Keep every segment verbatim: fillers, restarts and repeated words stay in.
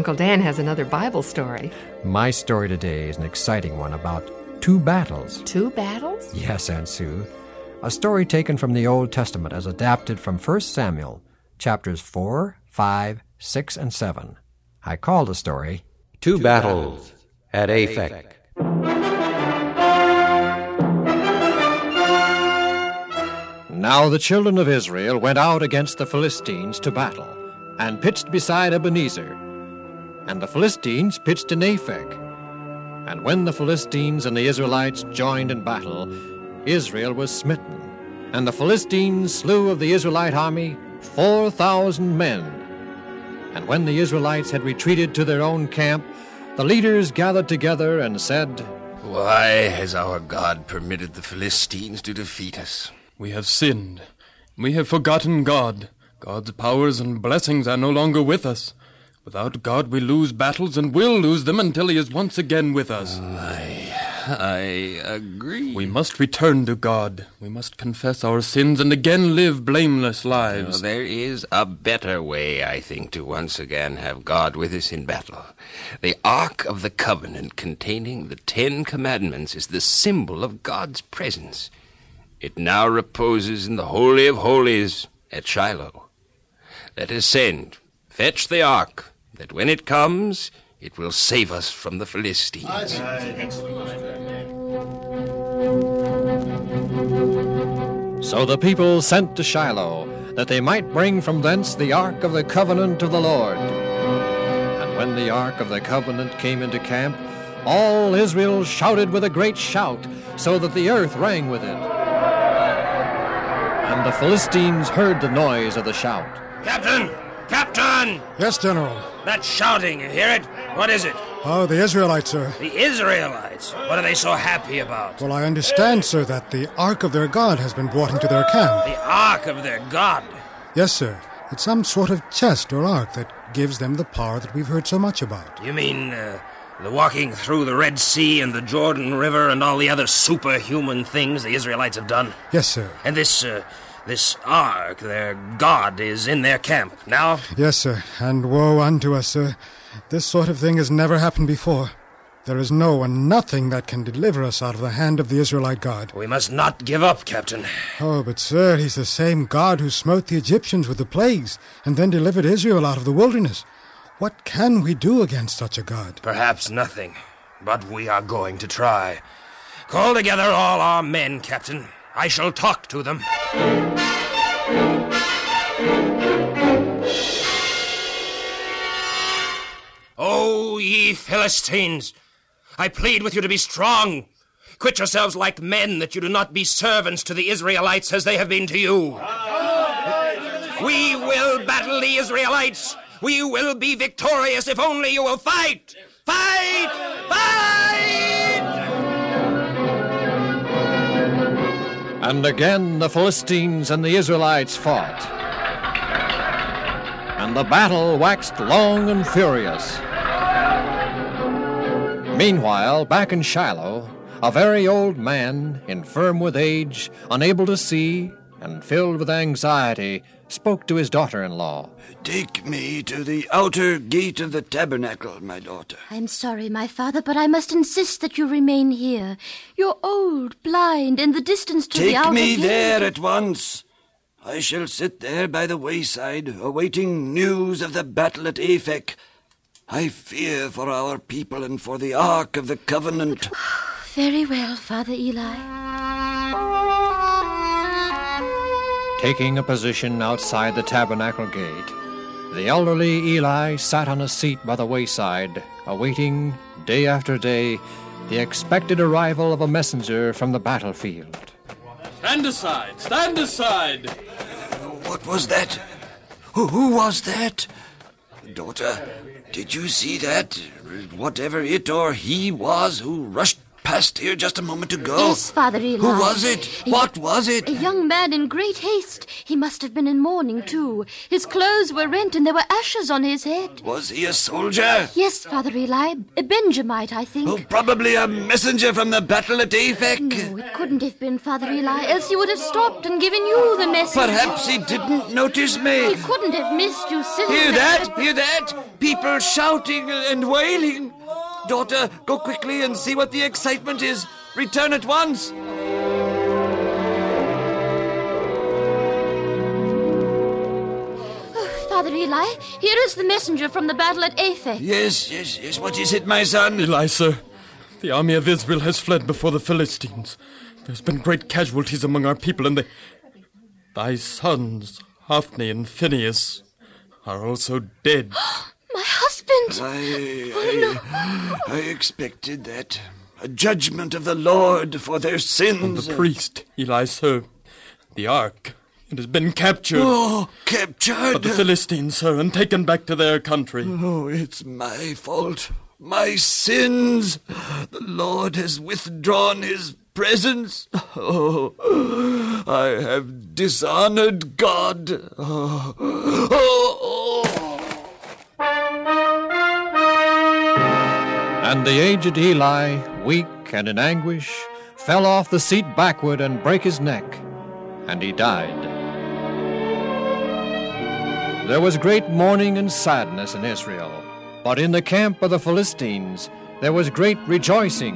Uncle Dan has another Bible story. My story today is an exciting one about two battles. Two battles? Yes, Aunt Sue. A story taken from the Old Testament as adapted from First Samuel, chapters four, five, six, and seven. I call the story Two, two Battles, battles at Aphek. Now the children of Israel went out against the Philistines to battle, and pitched beside Ebenezer. And the Philistines pitched in Aphek. And when the Philistines and the Israelites joined in battle, Israel was smitten, and the Philistines slew of the Israelite army four thousand men. And when the Israelites had retreated to their own camp, the leaders gathered together and said, Why has our God permitted the Philistines to defeat us? We have sinned. We have forgotten God. God's powers and blessings are no longer with us. Without God, we lose battles and will lose them until he is once again with us. I, I agree. We must return to God. We must confess our sins and again live blameless lives. Well, there is a better way, I think, to once again have God with us in battle. The Ark of the Covenant containing the Ten Commandments is the symbol of God's presence. It now reposes in the Holy of Holies at Shiloh. Let us send, fetch the Ark, that when it comes, it will save us from the Philistines. So the people sent to Shiloh, that they might bring from thence the Ark of the Covenant of the Lord. And when the Ark of the Covenant came into camp, all Israel shouted with a great shout, so that the earth rang with it. And the Philistines heard the noise of the shout. Captain! Captain! Yes, General. That shouting, you hear it? What is it? Oh, the Israelites, sir. The Israelites? What are they so happy about? Well, I understand, sir, that the Ark of their God has been brought into their camp. The Ark of their God? Yes, sir. It's some sort of chest or ark that gives them the power that we've heard so much about. You mean, uh, the walking through the Red Sea and the Jordan River and all the other superhuman things the Israelites have done? Yes, sir. And this, uh... This Ark, their God, is in their camp now? Yes, sir. And woe unto us, sir. This sort of thing has never happened before. There is no and nothing that can deliver us out of the hand of the Israelite God. We must not give up, Captain. Oh, but, sir, he's the same God who smote the Egyptians with the plagues and then delivered Israel out of the wilderness. What can we do against such a God? Perhaps nothing, but we are going to try. Call together all our men, Captain. I shall talk to them. O ye Philistines, I plead with you to be strong. Quit yourselves like men, that you do not be servants to the Israelites as they have been to you. We will battle the Israelites. We will be victorious if only you will fight. Fight! Fight! And again the Philistines and the Israelites fought. And the battle waxed long and furious. Meanwhile, back in Shiloh, a very old man, infirm with age, unable to see, and filled with anxiety, spoke to his daughter-in-law. Take me to the outer gate of the tabernacle, my daughter. I'm sorry, my father, but I must insist that you remain here. You're old, blind, and the distance to Take the outer me gate... there at once. I shall sit there by the wayside, awaiting news of the battle at Aphek. I fear for our people and for the Ark of the Covenant. Very well, Father Eli. Taking a position outside the tabernacle gate, the elderly Eli sat on a seat by the wayside, awaiting, day after day, the expected arrival of a messenger from the battlefield. Stand aside! Stand aside! What was that? Who, who was that? Daughter, did you see that? Whatever it or he was who rushed passed here just a moment ago. Yes, Father Eli. Who was it? What was it? A young man in great haste. He must have been in mourning, too. His clothes were rent and there were ashes on his head. Was he a soldier? Yes, Father Eli. A Benjamite, I think. Oh, probably a messenger from the battle at Aphek. No, it couldn't have been, Father Eli, else he would have stopped and given you the message. Perhaps he didn't notice me. He couldn't have missed you sitting Hear there. that? Hear that? People shouting and wailing. Daughter, go quickly and see what the excitement is. Return at once. Oh, Father Eli, here is the messenger from the battle at Aphek. Yes, yes, yes. What is it, my son? Eli, sir, the army of Israel has fled before the Philistines. There's been great casualties among our people, and they... Thy sons, Hophni and Phinehas, are also dead. My husband! I, Oh, I, I expected that. A judgment of the Lord for their And sins. the priest, Eli, sir, the ark, it has been captured. Oh, captured. But the Philistines, sir, and taken back to their country. Oh, it's my fault. My sins. The Lord has withdrawn his presence. Oh, I have dishonored God. Oh, oh, oh. And the aged Eli, weak and in anguish, fell off the seat backward and brake his neck, and he died. There was great mourning and sadness in Israel, but in the camp of the Philistines there was great rejoicing.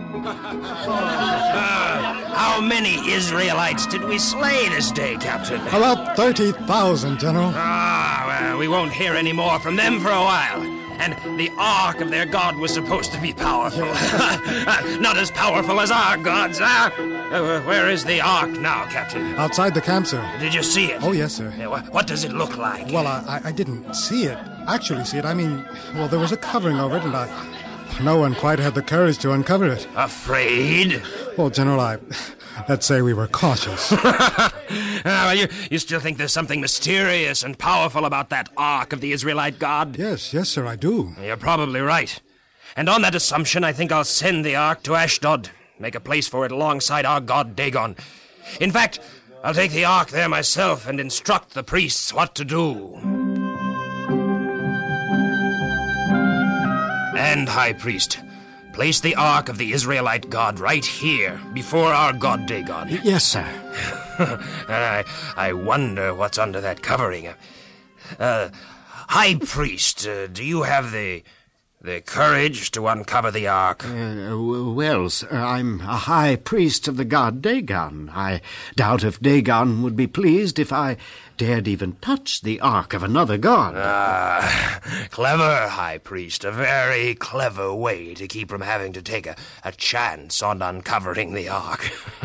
How many Israelites did we slay this day, Captain? About thirty thousand, General. Ah, well, we won't hear any more from them for a while. And the ark of their god was supposed to be powerful. Not as powerful as our gods, huh? Uh, where is the ark now, Captain? Outside the camp, sir. Did you see it? Oh, yes, sir. Yeah, wha- what does it look like? Well, I, I- I didn't see it. Actually see it. I mean, well, there was a covering over it, and I... No one quite had the courage to uncover it. Afraid? Well, General, I... Let's say we were cautious. Ah, well, you, you still think there's something mysterious and powerful about that ark of the Israelite god? Yes, yes, sir, I do. You're probably right. And on that assumption, I think I'll send the ark to Ashdod, make a place for it alongside our god Dagon. In fact, I'll take the ark there myself and instruct the priests what to do. And, High Priest, place the ark of the Israelite god right here, before our god Dagon. Yes, sir. I, I wonder what's under that covering. Uh, High Priest, uh, do you have the the courage to uncover the ark? Uh, well, sir, I'm a high priest of the god Dagon. I doubt if Dagon would be pleased if I dared even touch the ark of another god. Ah, clever, High Priest. A very clever way to keep from having to take a, a chance on uncovering the ark.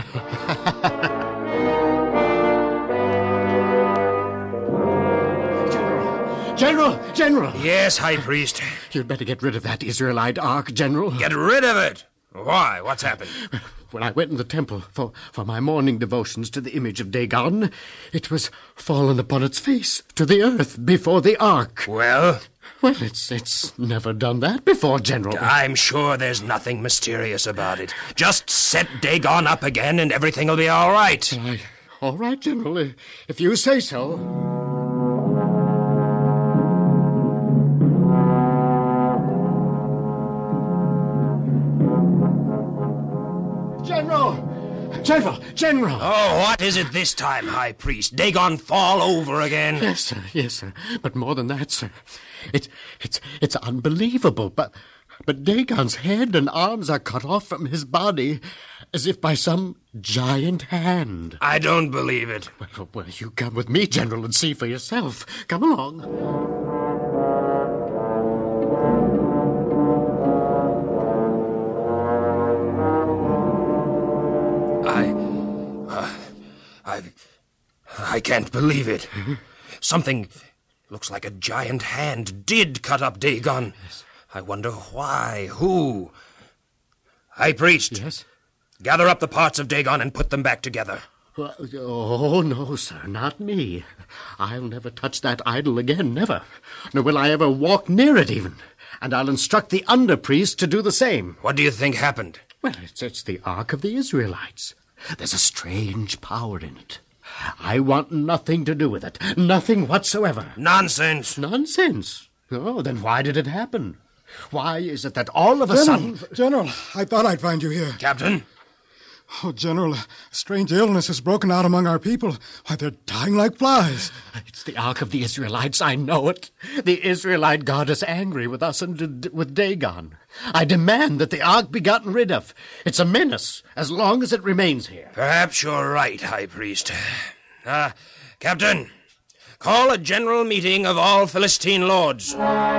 General! General! Yes, High Priest. You'd better get rid of that Israelite ark, General. Get rid of it? Why? What's happened? When I went in the temple for, for my morning devotions to the image of Dagon, it was fallen upon its face to the earth before the ark. Well? Well, it's it's never done that before, General. I'm sure there's nothing mysterious about it. Just set Dagon up again and everything will be all right. I, all right, General, if you say so. General! General! General! Oh, what is it this time, High Priest? Dagon fall over again? Yes, sir. Yes, sir. But more than that, sir. It's it's it's unbelievable, but but Dagon's head and arms are cut off from his body as if by some giant hand. I don't believe it. Well, well, you come with me, General, and see for yourself. Come along. I, I can't believe it. Something looks like a giant hand did cut up Dagon. Yes. I wonder why, who? High Priest. Yes? Gather up the parts of Dagon and put them back together. Uh, oh, no, sir, not me. I'll never touch that idol again, never. Nor will I ever walk near it, even. And I'll instruct the under-priest to do the same. What do you think happened? Well, it's, it's the Ark of the Israelites. There's a strange power in it. I want nothing to do with it. Nothing whatsoever. Nonsense. Nonsense? Oh, then why did it happen? Why is it that all of a General, sudden... General, I thought I'd find you here. Captain? Oh, General, a strange illness has broken out among our people. Why, they're dying like flies. It's the Ark of the Israelites, I know it. The Israelite God is angry with us and d- with Dagon. I demand that the Ark be gotten rid of. It's a menace as long as it remains here. Perhaps you're right, High Priest. Ah, uh, Captain, call a general meeting of all Philistine lords.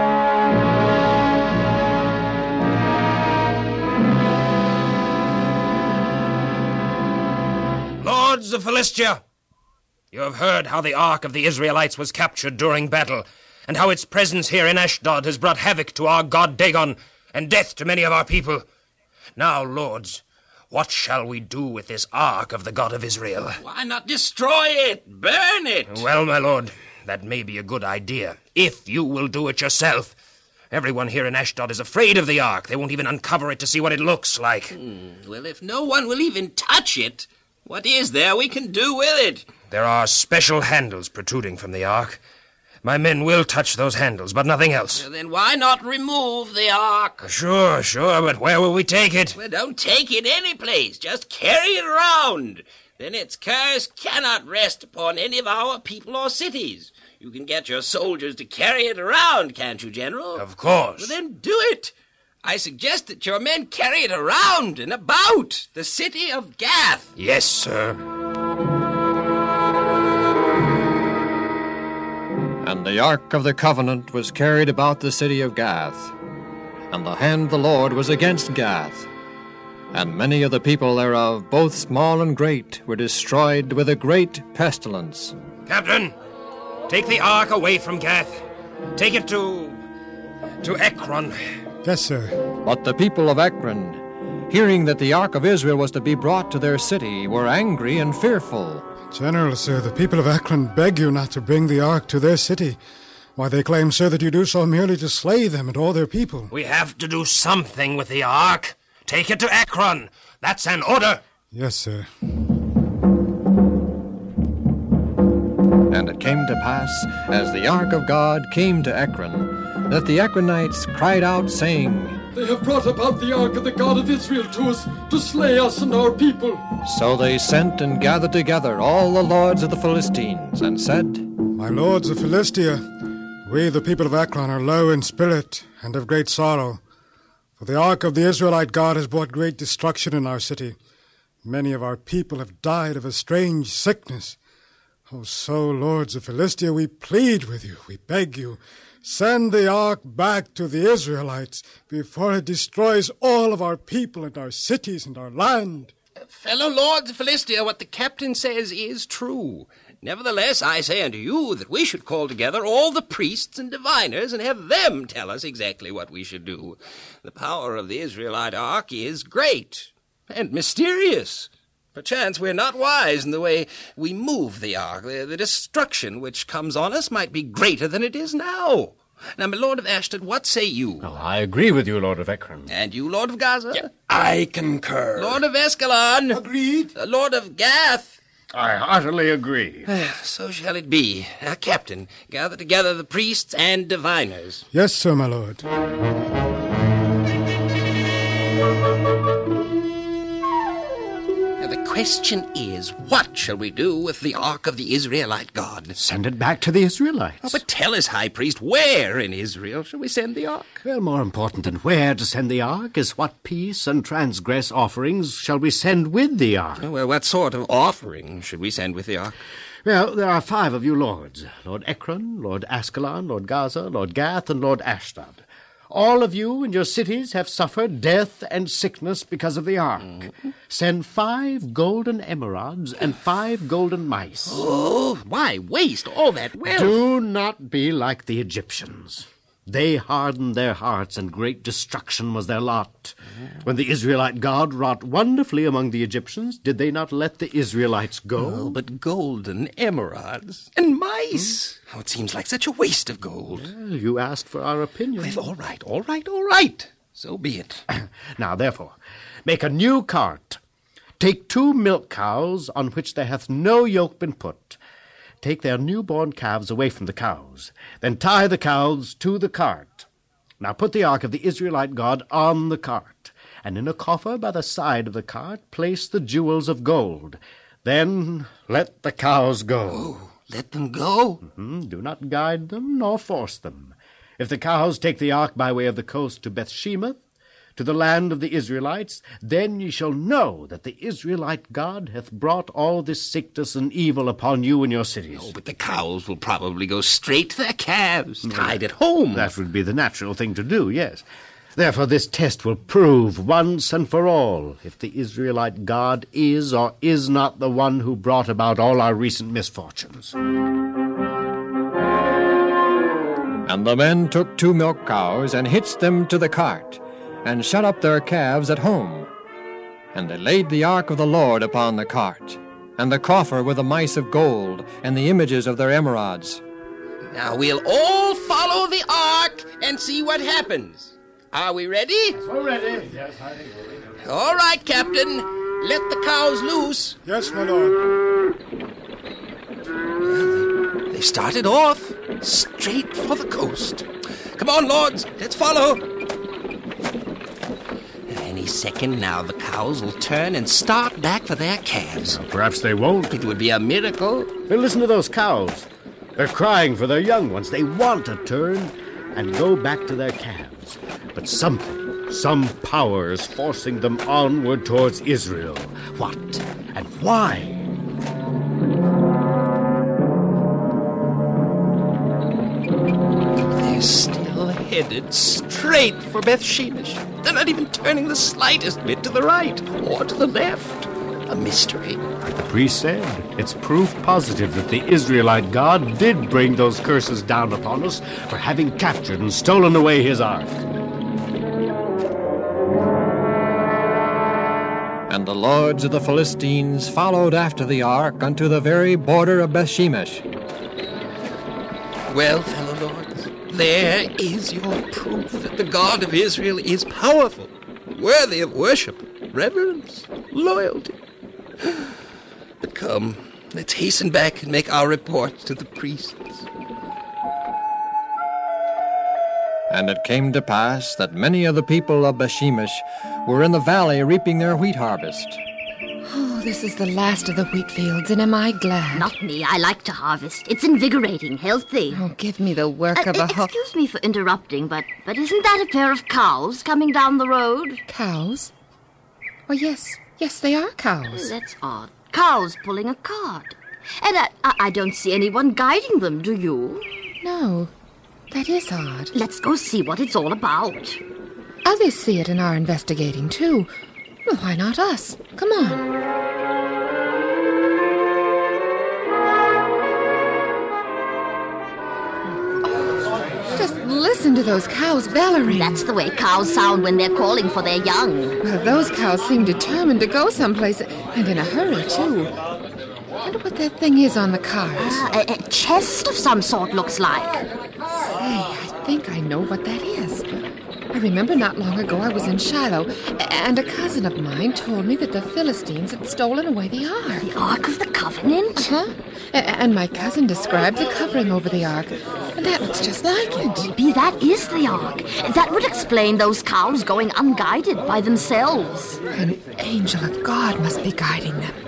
Lords of Philistia, you have heard how the Ark of the Israelites was captured during battle, and how its presence here in Ashdod has brought havoc to our god Dagon, and death to many of our people. Now, lords, what shall we do with this Ark of the God of Israel? Why not destroy it? Burn it? Well, my lord, that may be a good idea, if you will do it yourself. Everyone here in Ashdod is afraid of the Ark. They won't even uncover it to see what it looks like. Hmm. Well, if no one will even touch it, what is there we can do with it? There are special handles protruding from the Ark. My men will touch those handles, but nothing else. Well, then why not remove the Ark? Sure, sure, but where will we take it? Well, don't take it any place. Just carry it around. Then its curse cannot rest upon any of our people or cities. You can get your soldiers to carry it around, can't you, General? Of course. Well, then do it. I suggest that your men carry it around and about the city of Gath. Yes, sir. And the Ark of the Covenant was carried about the city of Gath. And the hand of the Lord was against Gath. And many of the people thereof, both small and great, were destroyed with a great pestilence. Captain, take the Ark away from Gath. Take it to... to Ekron. Yes, sir. But the people of Ekron, hearing that the Ark of Israel was to be brought to their city, were angry and fearful. General, sir, the people of Ekron beg you not to bring the Ark to their city. Why, they claim, sir, that you do so merely to slay them and all their people. We have to do something with the Ark. Take it to Ekron. That's an order. Yes, sir. And it came to pass, as the Ark of God came to Ekron, that the Ekronites cried out, saying, They have brought about the Ark of the God of Israel to us, to slay us and our people. So they sent and gathered together all the lords of the Philistines, and said, My lords of Philistia, we the people of Ekron are low in spirit and of great sorrow. For the Ark of the Israelite God has brought great destruction in our city. Many of our people have died of a strange sickness. Oh, so, lords of Philistia, we plead with you, we beg you, send the Ark back to the Israelites before it destroys all of our people and our cities and our land. Uh, fellow lords of Philistia, what the captain says is true. Nevertheless, I say unto you that we should call together all the priests and diviners and have them tell us exactly what we should do. The power of the Israelite Ark is great and mysterious. Perchance we're not wise in the way we move the Ark. The, the destruction which comes on us might be greater than it is now. Now, my Lord of Ashdod, what say you? Oh, I agree with you, Lord of Ekron. And you, Lord of Gaza? Yeah, I concur. Lord of Escalon? Agreed. Uh, Lord of Gath? I heartily agree. So shall it be. Uh, Captain, gather together the priests and diviners. Yes, sir, my lord. Now, the question is, what shall we do with the Ark of the Israelite God? Send it back to the Israelites. Oh, but tell us, High Priest, where in Israel shall we send the Ark? Well, more important than where to send the Ark is what peace and transgress offerings shall we send with the Ark. Oh, well, what sort of offering should we send with the Ark? Well, there are five of you lords. Lord Ekron, Lord Ascalon, Lord Gaza, Lord Gath, and Lord Ashdod. All of you and your cities have suffered death and sickness because of the Ark. Mm-hmm. Send five golden emerods and five golden mice. Oh, why waste all that wealth? Do not be like the Egyptians. They hardened their hearts, and great destruction was their lot. Mm. When the Israelite God wrought wonderfully among the Egyptians, did they not let the Israelites go? Oh, but golden emerods and mice. Mm. Oh, it seems like such a waste of gold. Well, you asked for our opinion. Well, all right, all right, all right. So be it. Now, therefore, make a new cart. Take two milk cows on which there hath no yoke been put. Take their newborn calves away from the cows. Then tie the cows to the cart. Now put the ark of the Israelite God on the cart, and in a coffer by the side of the cart place the jewels of gold. Then let the cows go. Oh, let them go? Mm-hmm. Do not guide them nor force them. If the cows take the ark by way of the coast to Bethshemesh, to the land of the Israelites, then ye shall know that the Israelite God hath brought all this sickness and evil upon you and your cities. Oh, but the cows will probably go straight to their calves, tied at home. That would be the natural thing to do, yes. Therefore this test will prove once and for all if the Israelite God is or is not the one who brought about all our recent misfortunes. And the men took two milk cows and hitched them to the cart, and shut up their calves at home. And they laid the ark of the Lord upon the cart, and the coffer with the mice of gold, and the images of their emerods. Now we'll all follow the ark and see what happens. Are we ready? Yes, we're ready. Yes, I think we're ready. All right, Captain. Let the cows loose. Yes, my lord. Well, they, they started off straight for the coast. Come on, lords. Let's follow. Any second now, the cows will turn and start back for their calves. Well, perhaps they won't. It would be a miracle. But listen to those cows. They're crying for their young ones. They want to turn and go back to their calves. But something, some power is forcing them onward towards Israel. What and why? They're still headed straight for Bethshemesh. They're not even turning the slightest bit to the right or to the left. A mystery. Like the priest said, it's proof positive that the Israelite God did bring those curses down upon us for having captured and stolen away his ark. And the lords of the Philistines followed after the ark unto the very border of Bethshemesh. Well, fellow lords, there is your proof that the God of Israel is powerful, worthy of worship, reverence, loyalty. But come, let's hasten back and make our report to the priests. And it came to pass that many of the people of Bethshemesh were in the valley reaping their wheat harvest. Oh, this is the last of the wheat fields, and am I glad? Not me. I like to harvest. It's invigorating, healthy. Oh, give me the work Uh, of a hoe. excuse me for interrupting, but, but isn't that a pair of cows coming down the road? Cows? Oh, yes. Yes, they are cows. That's odd. Cows pulling a cart. And I, I, I don't see anyone guiding them, do you? No, that is odd. Let's go see what it's all about. Others see it and are investigating, too. Well, why not us? Come on. Just listen to those cows bellowing. That's the way cows sound when they're calling for their young. Well, those cows seem determined to go someplace, and in a hurry, too. I wonder what that thing is on the cart. Uh, a, a chest of some sort, looks like. Say, I think I know what that is. I remember not long ago I was in Shiloh, and a cousin of mine told me that the Philistines had stolen away the ark. The Ark of the Covenant? Uh-huh. A- and my cousin described the covering over the ark, and that looks just like it. Maybe that is the Ark. That would explain those cows going unguided by themselves. An angel of God must be guiding them.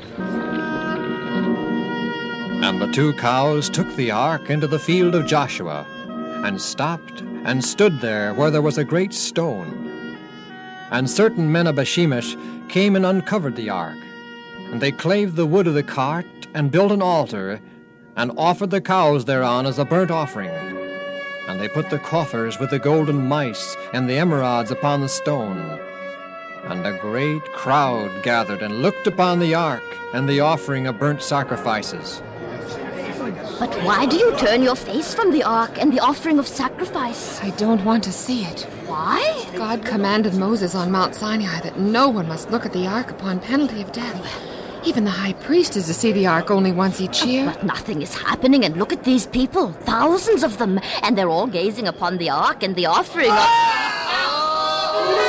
And the two cows took the ark into the field of Joshua, and stopped and stood there where there was a great stone. And certain men of Bethshemesh came and uncovered the ark, and they clave the wood of the cart, and built an altar, and offered the cows thereon as a burnt offering. And they put the coffers with the golden mice and the emerods upon the stone. And a great crowd gathered and looked upon the ark and the offering of burnt sacrifices. But why do you turn your face from the Ark and the offering of sacrifice? I don't want to see it. Why? God commanded Moses on Mount Sinai that no one must look at the ark upon penalty of death. Even the high priest is to see the ark only once each year. But nothing is happening, and look at these people, thousands of them, and they're all gazing upon the ark and the offering of...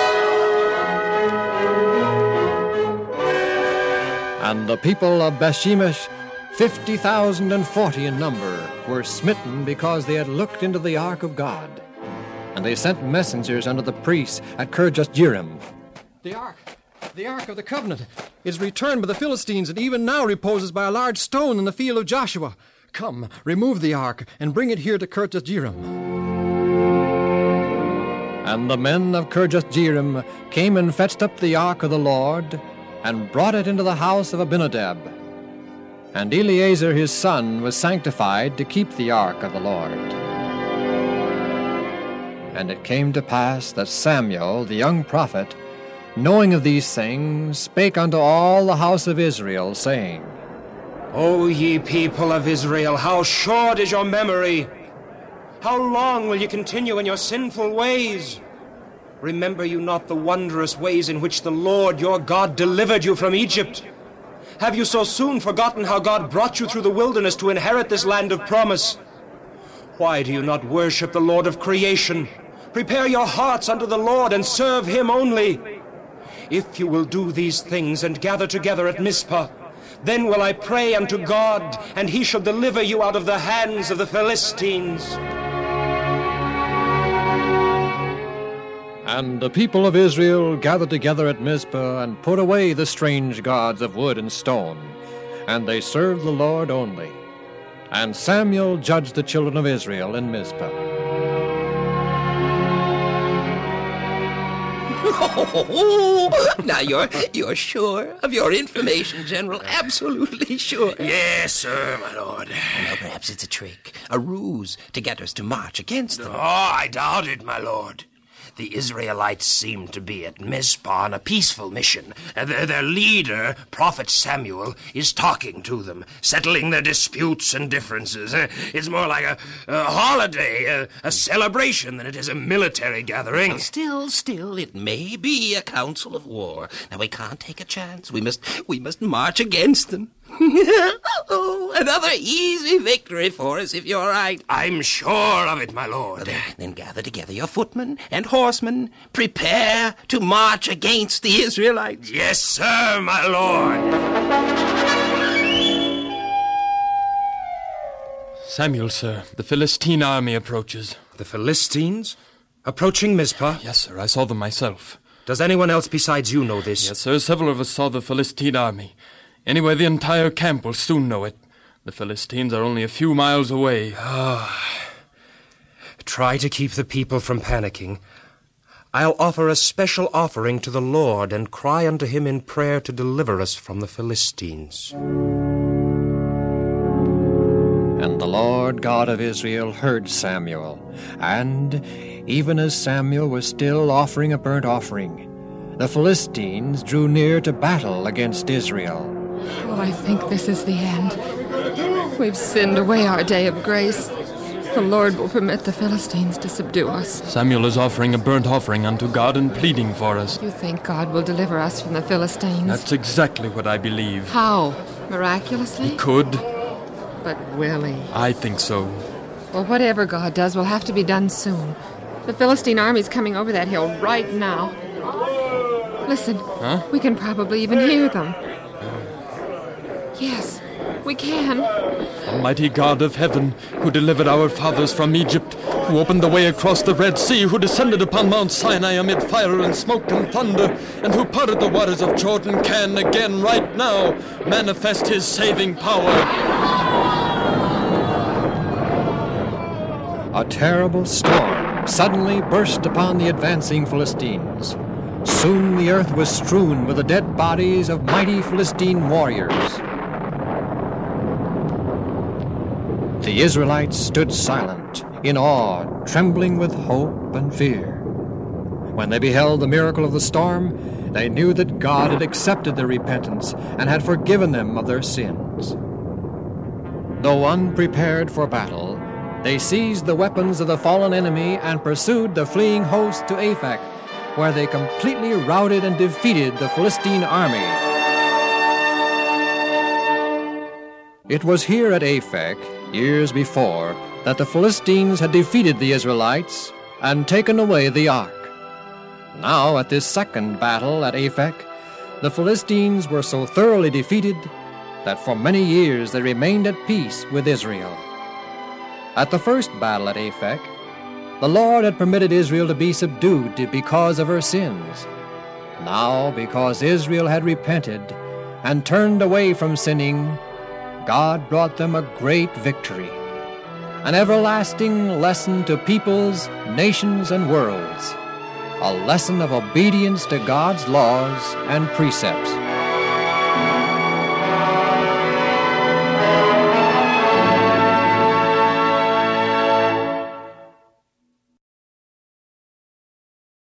And the people of Bethshemesh, fifty thousand and forty in number, were smitten because they had looked into the ark of God. And they sent messengers unto the priests at Kirjath-jearim. The ark, the ark of the covenant, is returned by the Philistines, and even now reposes by a large stone in the field of Joshua. Come, remove the ark, and bring it here to Kirjath-jearim. And the men of Kirjath-jearim came and fetched up the ark of the Lord, and brought it into the house of Abinadab. And Eleazar his son was sanctified to keep the ark of the Lord. And it came to pass that Samuel, the young prophet, knowing of these things, spake unto all the house of Israel, saying, O ye people of Israel, how short is your memory! How long will ye continue in your sinful ways? Remember you not the wondrous ways in which the Lord your God delivered you from Egypt? Have you so soon forgotten how God brought you through the wilderness to inherit this land of promise? Why do you not worship the Lord of creation? Prepare your hearts unto the Lord and serve him only. If you will do these things and gather together at Mizpah, then will I pray unto God, and he shall deliver you out of the hands of the Philistines. And the people of Israel gathered together at Mizpah, and put away the strange gods of wood and stone, and they served the Lord only. And Samuel judged the children of Israel in Mizpah. Oh, now you're you're sure of your information, General? Absolutely sure. Yes, sir, my lord. Well, perhaps it's a trick, a ruse to get us to march against them. Oh, I doubt it, my lord. The Israelites seem to be at Mizpah on a peaceful mission. Uh, their, their leader, Prophet Samuel, is talking to them, settling their disputes and differences. Uh, it's more like a, a holiday, a, a celebration, than it is a military gathering. Still, still, it may be a council of war. Now, we can't take a chance. We must, we must march against them. Oh, another easy victory for us, if you're right. I'm sure of it, my lord. Then, then gather together your footmen and horsemen. Prepare to march against the Israelites. Yes, sir, my lord. Samuel, sir, the Philistine army approaches. The Philistines? Approaching Mizpah? Yes, sir, I saw them myself. Does anyone else besides you know this? Yes, sir, several of us saw the Philistine army. Anyway, the entire camp will soon know it. The Philistines are only a few miles away. Ah. Try to keep the people from panicking. I'll offer a special offering to the Lord and cry unto him in prayer to deliver us from the Philistines. And the Lord God of Israel heard Samuel, and even as Samuel was still offering a burnt offering, the Philistines drew near to battle against Israel. Oh, I think this is the end. We've sinned away our day of grace. The Lord will permit the Philistines to subdue us. Samuel is offering a burnt offering unto God and pleading for us. You think God will deliver us from the Philistines? That's exactly what I believe. How? Miraculously? He could. But will he? I think so. Well, whatever God does will have to be done soon. The Philistine army's coming over that hill right now. Listen, huh? We can probably even hear them. Yes, we can. Almighty God of heaven, who delivered our fathers from Egypt, who opened the way across the Red Sea, who descended upon Mount Sinai amid fire and smoke and thunder, and who parted the waters of Jordan, can again right now manifest his saving power. A terrible storm suddenly burst upon the advancing Philistines. Soon the earth was strewn with the dead bodies of mighty Philistine warriors. The Israelites stood silent, in awe, trembling with hope and fear. When they beheld the miracle of the storm, they knew that God had accepted their repentance and had forgiven them of their sins. Though unprepared for battle, they seized the weapons of the fallen enemy and pursued the fleeing host to Aphek, where they completely routed and defeated the Philistine army. It was here at Aphek, years before, that the Philistines had defeated the Israelites and taken away the ark. Now, at this second battle at Aphek, the Philistines were so thoroughly defeated that for many years they remained at peace with Israel. At the first battle at Aphek, the Lord had permitted Israel to be subdued because of her sins. Now, because Israel had repented and turned away from sinning, God brought them a great victory, an everlasting lesson to peoples, nations, and worlds, a lesson of obedience to God's laws and precepts.